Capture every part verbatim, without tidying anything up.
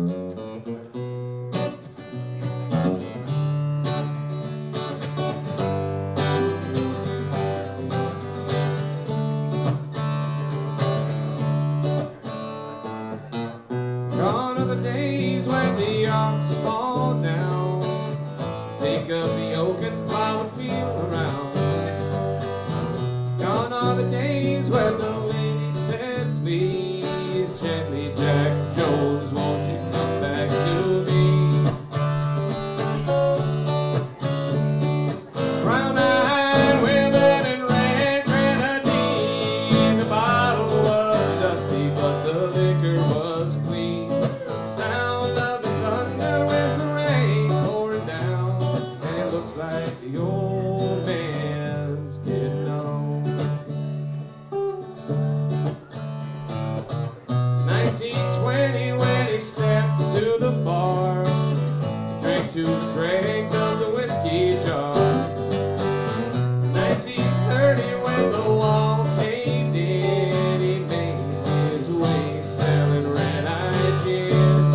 Gone are the days when the ox fall down, take up the yoke and plow the field around. Gone are the days when the lady said, please, gently Jack Jones, won't you come back to me? Brown-eyed women and red grenadine, the bottle was dusty but the liquor was clean. Sound of the thunder with the rain pouring down, and it looks like the old man's getting on. nineteen twenty, when he stepped to the bar, drank to the dregs of the whiskey jar. nineteen thirty, when the wall caved in, he made his way selling red-eyed gin.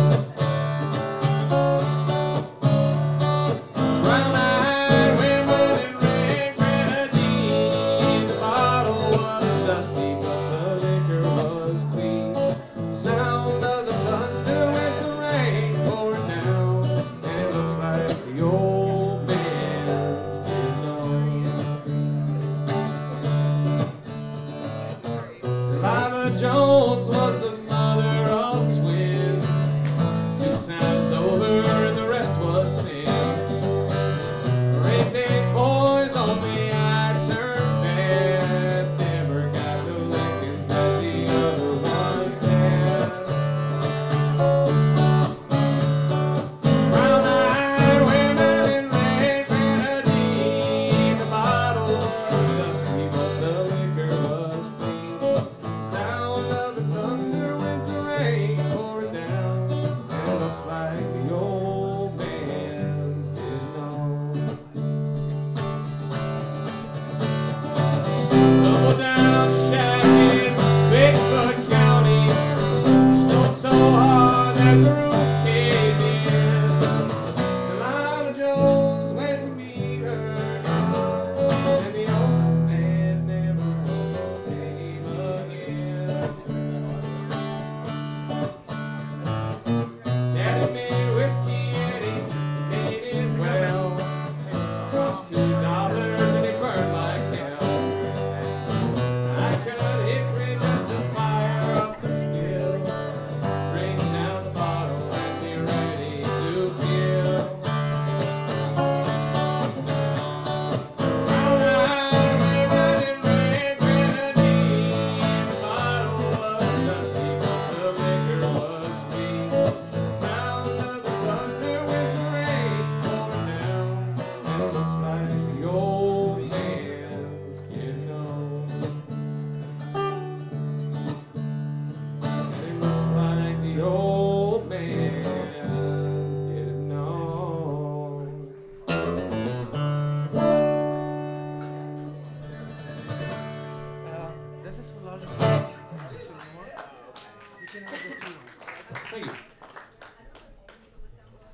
Brown-eyed women and red grenadine, the bottle was dusty but the liquor was clean. Sound of the thunder with the rain pouring down, and it looks like the old man's getting on. Delilah Jones was the